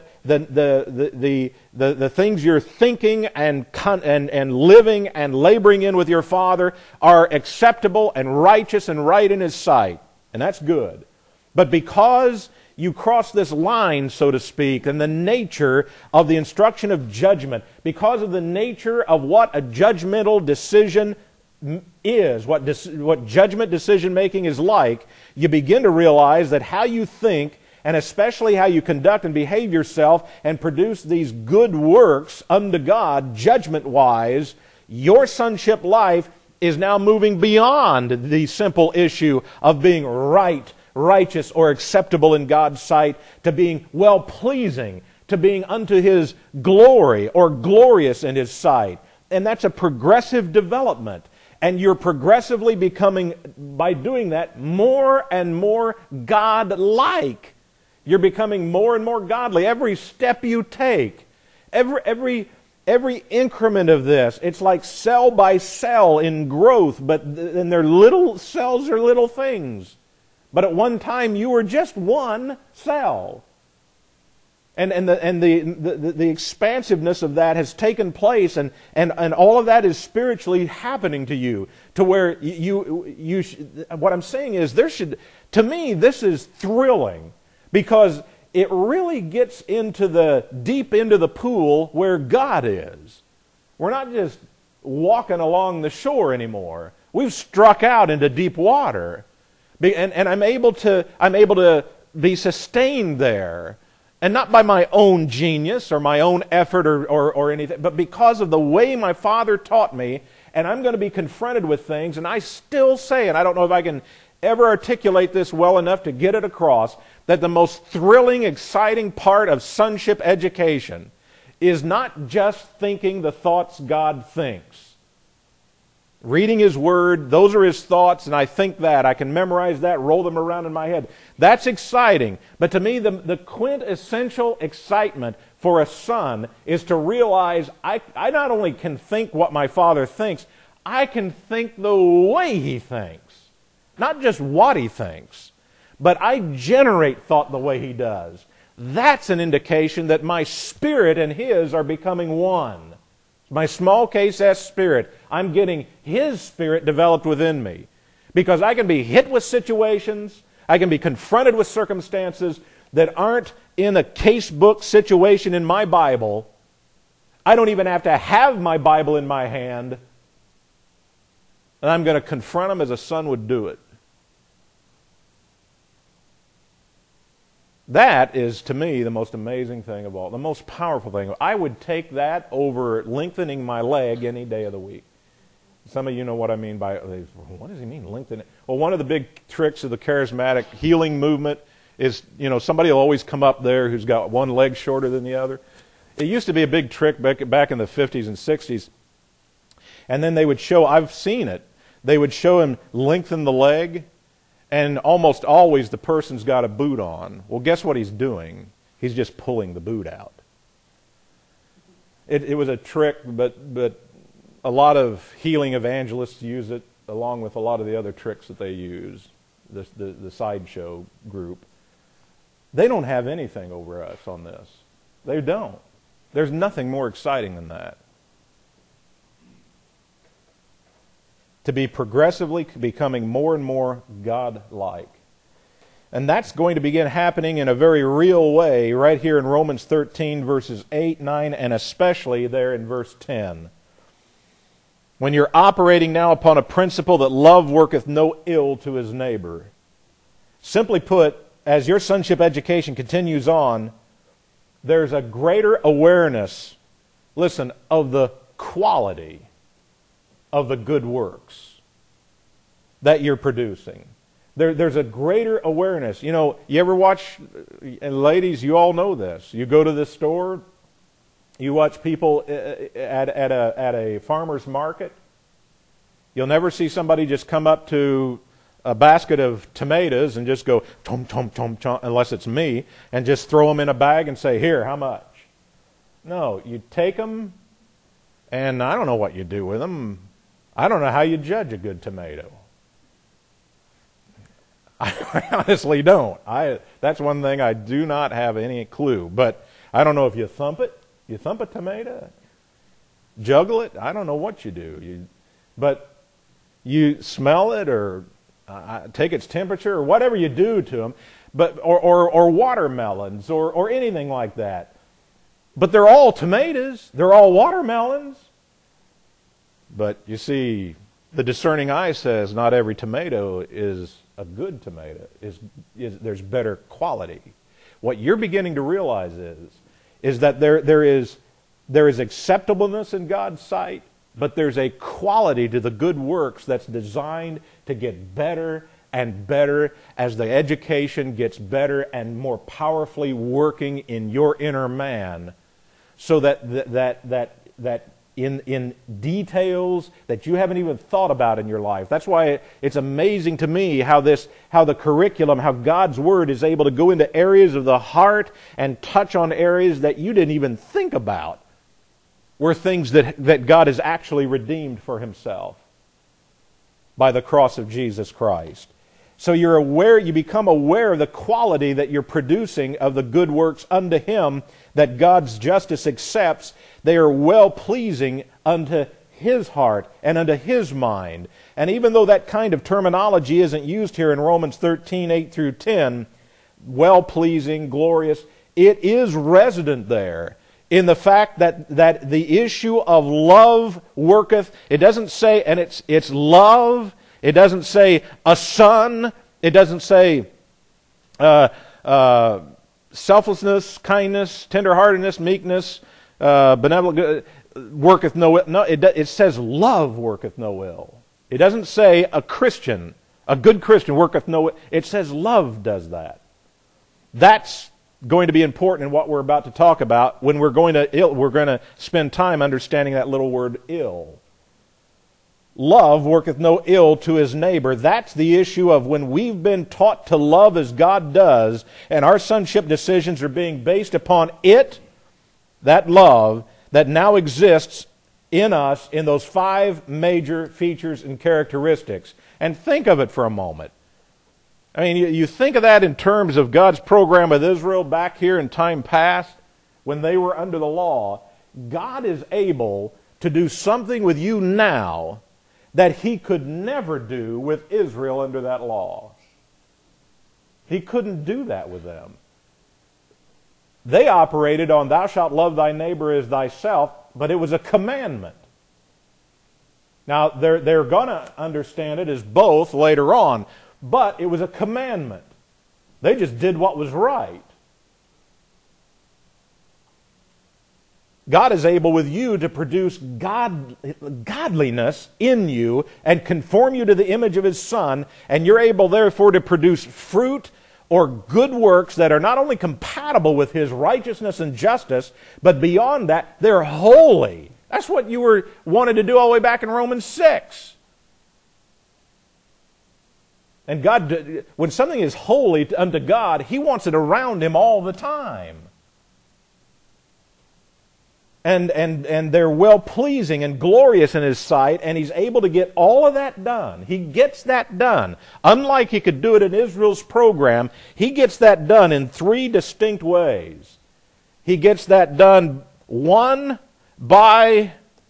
the things you're thinking and living and laboring in with your Father are acceptable and righteous and right in His sight. And that's good. But because you cross this line, so to speak, and the nature of the instruction of judgment, because of the nature of what a judgmental decision is, what judgment decision-making is like, you begin to realize that how you think, and especially how you conduct and behave yourself and produce these good works unto God, judgment-wise, your sonship life is now moving beyond the simple issue of being right, righteous, or acceptable in God's sight, to being well-pleasing, to being unto His glory or glorious in His sight. And that's a progressive development. And you're progressively becoming, by doing that, more and more God-like. You're becoming more and more godly. Every step you take, every increment of this, it's like cell by cell in growth, and their little cells are little things. But at one time you were just one cell. And the expansiveness of that has taken place, and all of that is spiritually happening to you, to where what I'm saying is, to me, this is thrilling, because it really gets deep into the pool where God is. We're not just walking along the shore anymore. We've struck out into deep water. And I'm able to be sustained there. And not by my own genius or my own effort or anything, but because of the way my Father taught me. And I'm going to be confronted with things, and I still say, and I don't know if I can ever articulate this well enough to get it across, that the most thrilling, exciting part of sonship education is not just thinking the thoughts God thinks. Reading His Word, those are His thoughts, and I think that. I can memorize that, roll them around in my head. That's exciting. But to me, the quintessential excitement for a son is to realize I not only can think what my Father thinks, I can think the way He thinks. Not just what He thinks, but I generate thought the way He does. That's an indication that my spirit and His are becoming one. My small case S spirit, I'm getting His Spirit developed within me. Because I can be hit with situations, I can be confronted with circumstances that aren't in a casebook situation in my Bible. I don't even have to have my Bible in my hand. And I'm going to confront them as a son would do it. That is, to me, the most amazing thing of all, the most powerful thing. I would take that over lengthening my leg any day of the week. Some of you know what I mean by, what does he mean, lengthen it? Well, one of the big tricks of the charismatic healing movement is, somebody will always come up there who's got one leg shorter than the other. It used to be a big trick back in the 50s and 60s. And then they would show, I've seen it, they would show him lengthen the leg, and almost always the person's got a boot on. Well, guess what he's doing? He's just pulling the boot out. It was a trick, but a lot of healing evangelists use it, along with a lot of the other tricks that they use, the sideshow group. They don't have anything over us on this. They don't. There's nothing more exciting than that. To be progressively becoming more and more God-like. And that's going to begin happening in a very real way right here in Romans 13, verses 8, 9, and especially there in verse 10. When you're operating now upon a principle that love worketh no ill to his neighbor. Simply put, as your sonship education continues on, there's a greater awareness, listen, of the quality of the good works that you're producing. There's a greater awareness. You ever watch, and ladies, you all know this. You go to the store, you watch people at a farmer's market. You'll never see somebody just come up to a basket of tomatoes and just go, tom, tom, tom, tom, unless it's me, and just throw them in a bag and say, here, how much? No, you take them, and I don't know what you do with them. I don't know how you judge a good tomato. I honestly don't. That's one thing I do not have any clue. But I don't know if you thump it. You thump a tomato, juggle it. I don't know what you do. But you smell it or take its temperature or whatever you do to them. But or watermelons or anything like that. But they're all tomatoes. They're all watermelons. But you see, the discerning eye says not every tomato is a good tomato. There's better quality. What you're beginning to realize is that there is acceptableness in God's sight, but there's a quality to the good works that's designed to get better and better as the education gets better and more powerfully working in your inner man, so that in details that you haven't even thought about in your life. That's why it's amazing to me how the curriculum, how God's Word is able to go into areas of the heart and touch on areas that you didn't even think about were things that God has actually redeemed for Himself by the cross of Jesus Christ. So you become aware of the quality that you're producing of the good works unto Him that God's justice accepts. They are well-pleasing unto His heart and unto His mind. And even though that kind of terminology isn't used here in Romans 13, 8 through 10, well-pleasing, glorious, it is resident there in the fact that the issue of love worketh. It doesn't say, and it's love. It doesn't say a son. It doesn't say selflessness, kindness, tenderheartedness, meekness, benevolent, worketh no ill. No, it says love worketh no ill. It doesn't say a Christian, a good Christian worketh no ill. It says love does that. That's going to be important in what we're about to talk about when we're going to spend time understanding that little word ill. Love worketh no ill to his neighbor. That's the issue of when we've been taught to love as God does, and our sonship decisions are being based upon that love that now exists in us in those 5 major features and characteristics. And think of it for a moment. I mean, you think of that in terms of God's program with Israel back here in time past when they were under the law. God is able to do something with you now that He could never do with Israel under that law. He couldn't do that with them. They operated on thou shalt love thy neighbor as thyself, but it was a commandment. Now, they're going to understand it as both later on, but it was a commandment. They just did what was right. God is able with you to produce godliness in you and conform you to the image of His Son, and you're able therefore to produce fruit or good works that are not only compatible with His righteousness and justice, but beyond that, they're holy. That's what you wanted to do all the way back in Romans 6. And God, when something is holy unto God, He wants it around Him all the time. And they're well-pleasing and glorious in His sight, and He's able to get all of that done. He gets that done. Unlike He could do it in Israel's program, He gets that done in 3 distinct ways. He gets that done, 1, by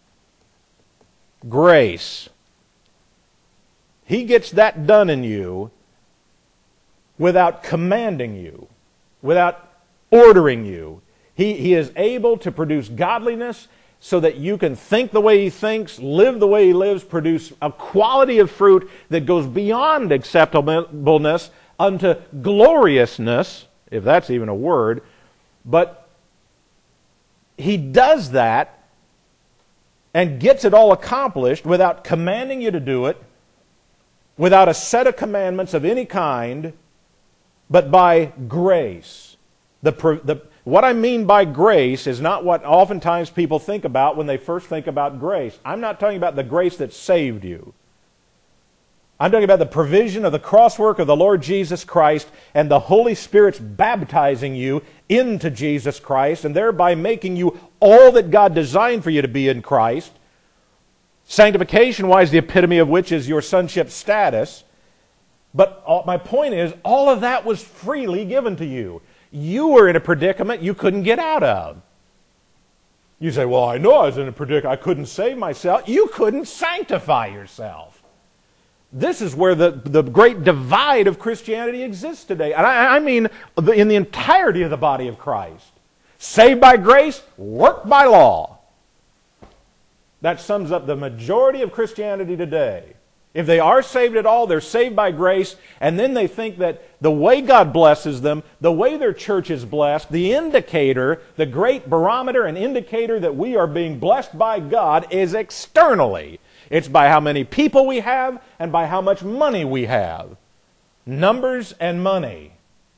grace. He gets that done in you without commanding you, without ordering you. He is able to produce godliness so that you can think the way He thinks, live the way He lives, produce a quality of fruit that goes beyond acceptableness unto gloriousness, if that's even a word. But He does that and gets it all accomplished without commanding you to do it, without a set of commandments of any kind, but by grace. What I mean by grace is not what oftentimes people think about when they first think about grace. I'm not talking about the grace that saved you. I'm talking about the provision of the crosswork of the Lord Jesus Christ and the Holy Spirit's baptizing you into Jesus Christ and thereby making you all that God designed for you to be in Christ. Sanctification-wise, the epitome of which is your sonship status. But my point is, all of that was freely given to you. You were in a predicament you couldn't get out of. You say, well, I know I was in a predicament. I couldn't save myself. You couldn't sanctify yourself. This is where the great divide of Christianity exists today. And I mean in the entirety of the body of Christ. Saved by grace, worked by law. That sums up the majority of Christianity today. If they are saved at all, they're saved by grace, and then they think that the way God blesses them, the way their church is blessed, the indicator, the great barometer and indicator that we are being blessed by God is externally. It's by how many people we have and by how much money we have. Numbers and money.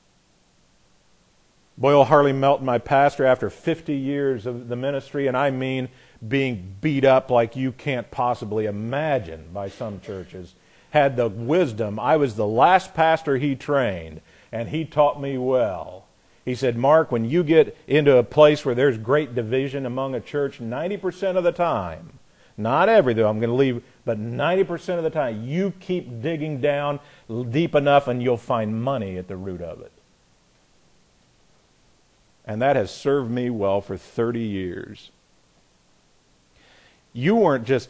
Boy, Harley Melton, my pastor, after 50 years of the ministry, and I mean being beat up like you can't possibly imagine by some churches, had the wisdom. I was the last pastor he trained, and he taught me well. He said, Mark, when you get into a place where there's great division among a church, 90% of the time, not every, though I'm going to leave, but 90% of the time, you keep digging down deep enough and you'll find money at the root of it. And that has served me well for 30 years. You weren't just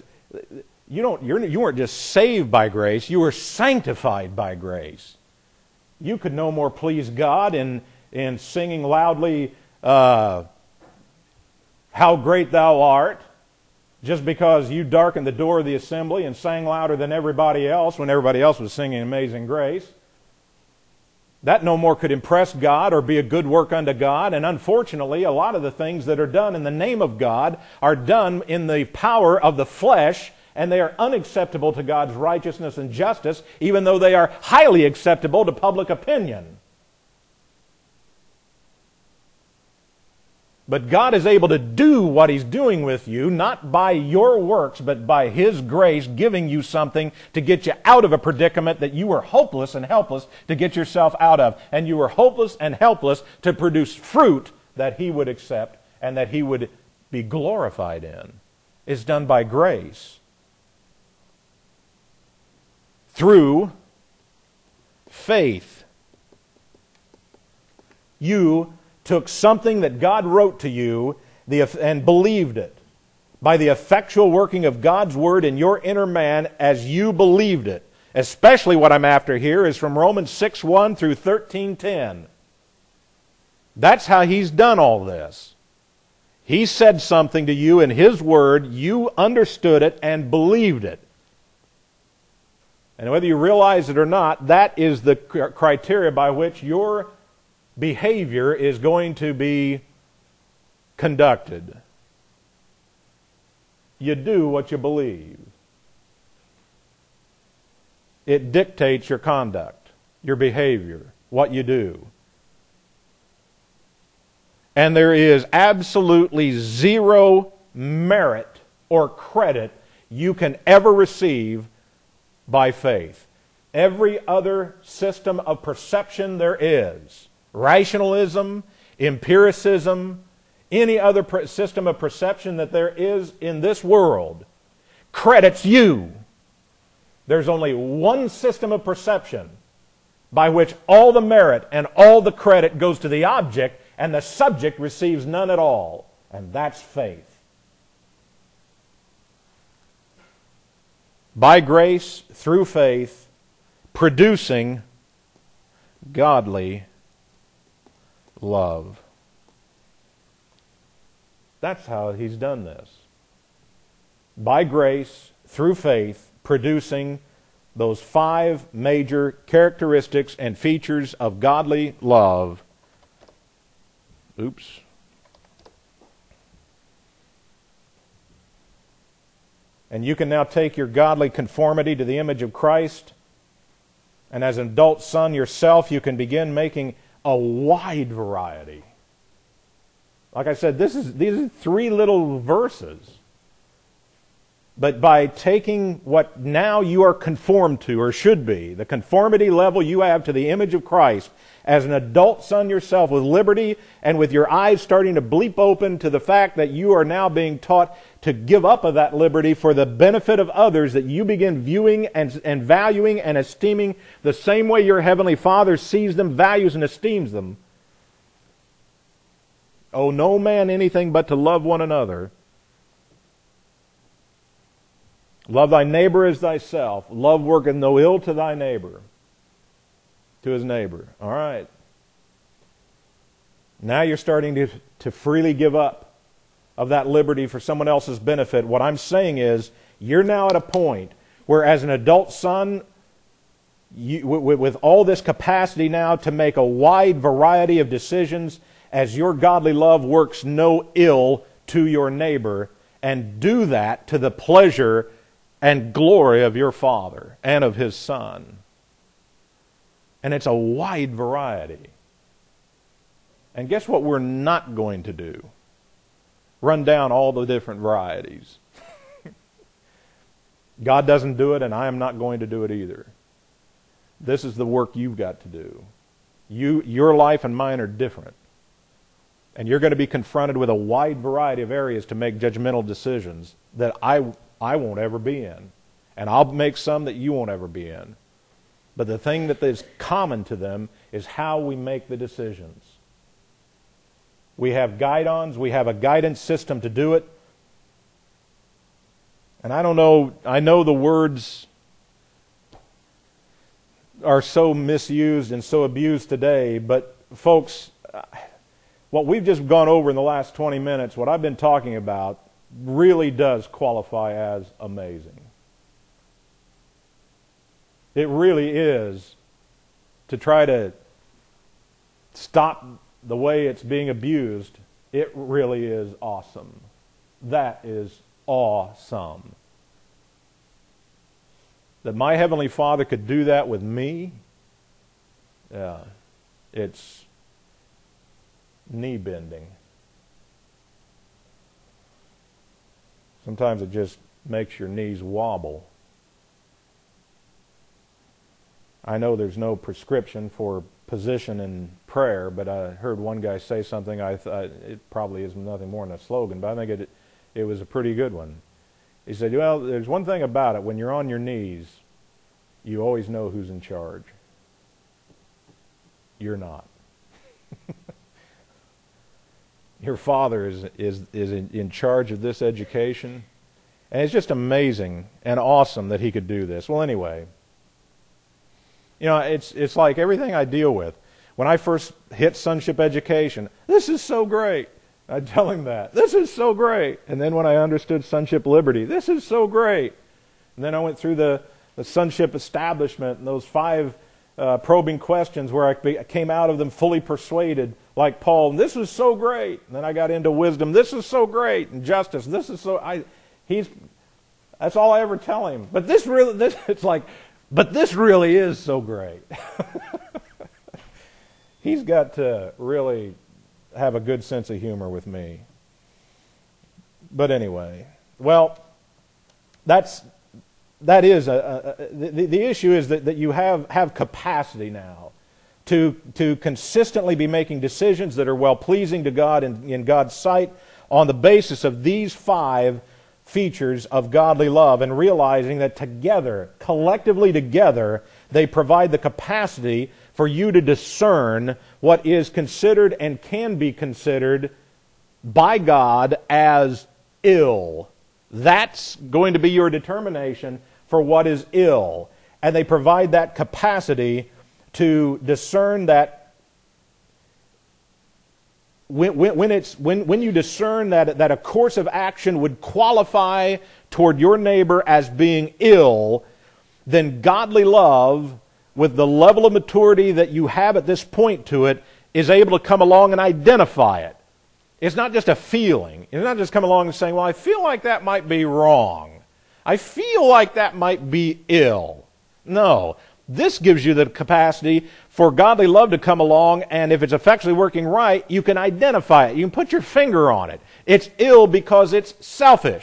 saved by grace, you were sanctified by grace. You could no more please God in singing loudly, How Great Thou Art, just because you darkened the door of the assembly and sang louder than everybody else when everybody else was singing Amazing Grace. That no more could impress God or be a good work unto God. And unfortunately, a lot of the things that are done in the name of God are done in the power of the flesh, and they are unacceptable to God's righteousness and justice, even though they are highly acceptable to public opinion. But God is able to do what He's doing with you, not by your works, but by His grace giving you something to get you out of a predicament that you were hopeless and helpless to get yourself out of. And you were hopeless and helpless to produce fruit that He would accept and that He would be glorified in. It's done by grace. Through faith. You took something that God wrote to you and believed it by the effectual working of God's Word in your inner man as you believed it. Especially what I'm after here is from Romans 6:1 through 13:10. That's how He's done all this. He said something to you in His Word, you understood it and believed it. And whether you realize it or not, that is the criteria by which your behavior is going to be conducted. You do what you believe. It dictates your conduct, your behavior, what you do. And there is absolutely zero merit or credit you can ever receive by faith. Every other system of perception there is, rationalism, empiricism, any other system of perception that there is in this world, credits you. There's only one system of perception by which all the merit and all the credit goes to the object and the subject receives none at all, and that's faith. By grace, through faith, producing godly love. That's how He's done this. By grace, through faith, producing those 5 major characteristics and features of godly love. Oops. And you can now take your godly conformity to the image of Christ, and as an adult son yourself, you can begin making a wide variety. Like I said, these are 3 little verses. but by taking what now you are conformed to, or should be, the conformity level you have to the image of Christ, as an adult son yourself with liberty and with your eyes starting to bleep open to the fact that you are now being taught to give up of that liberty for the benefit of others, that you begin viewing and valuing and esteeming the same way your Heavenly Father sees them, values, and esteems them. Owe no man anything but to love one another. Love thy neighbor as thyself. Love worketh no ill to thy neighbor. To his neighbor. All right. Now you're starting to freely give up of that liberty for someone else's benefit. What I'm saying is, you're now at a point where as an adult son, with all this capacity now to make a wide variety of decisions, as your godly love works no ill to your neighbor, and do that to the pleasure and glory of your Father and of His Son. And it's a wide variety. And guess what we're not going to do? Run down all the different varieties. God doesn't do it, and I am not going to do it either. This is the work you've got to do. Your life and mine are different. And you're going to be confronted with a wide variety of areas to make judgmental decisions that I won't ever be in. And I'll make some that you won't ever be in. But the thing that is common to them is how we make the decisions. We have guidons, we have a guidance system to do it. And I know the words are so misused and so abused today, but folks, what we've just gone over in the last 20 minutes, what I've been talking about, really does qualify as amazing. It really is, to try to stop the way it's being abused. It really is awesome. That is awesome. That my Heavenly Father could do that with me, it's knee-bending. Sometimes it just makes your knees wobble. I know there's no prescription for position in prayer, but I heard one guy say something, it probably is nothing more than a slogan, but I think it was a pretty good one. He said, well, there's one thing about it. When you're on your knees, you always know who's in charge. You're not. Your Father is in charge of this education, and it's just amazing and awesome that He could do this. Well, anyway, it's like everything I deal with. When I first hit sonship education, this is so great. I'd tell him that. This is so great. And then when I understood sonship liberty, this is so great. And then I went through the sonship establishment and those 5 probing questions where I came out of them fully persuaded, like Paul. And this is so great. And then I got into wisdom. This is so great. And justice. This is so. That's all I ever tell him. But this really is so great. He's got to really have a good sense of humor with me. But anyway, well, that is the issue is that you have capacity now to consistently be making decisions that are well pleasing to God and in God's sight on the basis of these 5 features of godly love, and realizing that together, collectively together, they provide the capacity for you to discern what is considered and can be considered by God as ill. That's going to be your determination for what is ill. And they provide that capacity to discern that when you discern that a course of action would qualify toward your neighbor as being ill, then godly love, with the level of maturity that you have at this point to it, is able to come along and identify it. It's not just a feeling. It's not just come along and saying, well, I feel like that might be wrong. I feel like that might be ill. No. This gives you the capacity for godly love to come along, and if it's effectually working right, you can identify it. You can put your finger on it. It's ill because it's selfish.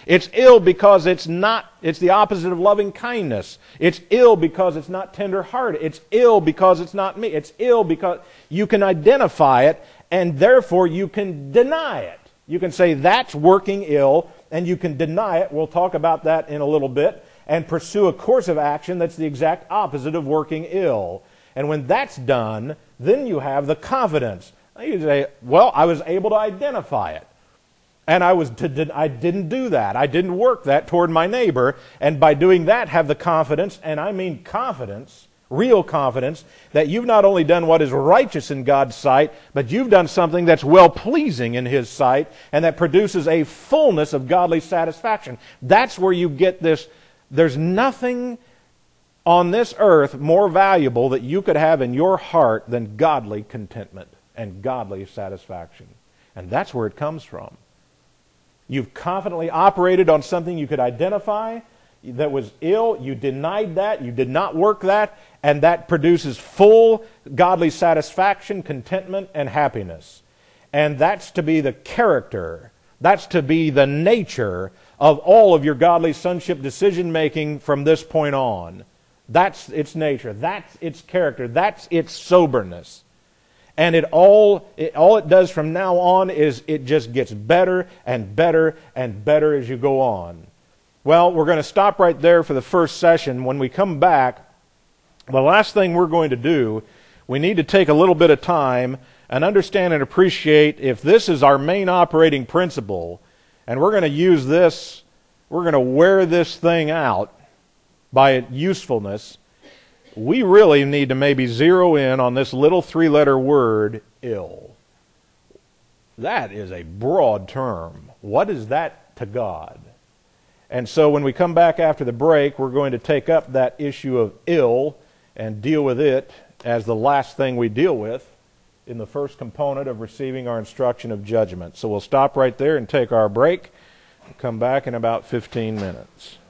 It's ill because it's the opposite of loving kindness. It's ill because it's not tender-hearted. It's ill because it's not me. It's ill because you can identify it, and therefore you can deny it. You can say that's working ill, and you can deny it. We'll talk about that in a little bit, and pursue a course of action that's the exact opposite of working ill. And when that's done, then you have the confidence. You say, well, I was able to identify it. And I didn't do that. I didn't work that toward my neighbor. And by doing that, have the confidence, and I mean confidence, real confidence, that you've not only done what is righteous in God's sight, but you've done something that's well-pleasing in His sight, and that produces a fullness of godly satisfaction. That's where you get this. There's nothing on this earth more valuable that you could have in your heart than godly contentment and godly satisfaction. And that's where it comes from. You've confidently operated on something you could identify that was ill. You denied that. You did not work that. And that produces full godly satisfaction, contentment, and happiness. And that's to be the character. That's to be the nature of all of your godly sonship decision-making from this point on. That's its nature. That's its character. That's its soberness. And all it does from now on is it just gets better and better and better as you go on. Well, we're going to stop right there for the first session. When we come back, the last thing we're going to do, we need to take a little bit of time and understand and appreciate if this is our main operating principle, and we're going to use this, we're going to wear this thing out by its usefulness. We really need to maybe zero in on this little three-letter word, ill. That is a broad term. What is that to God? And so when we come back after the break, we're going to take up that issue of ill and deal with it as the last thing we deal with in the first component of receiving our instruction of judgment. So we'll stop right there and take our break and come back in about 15 minutes.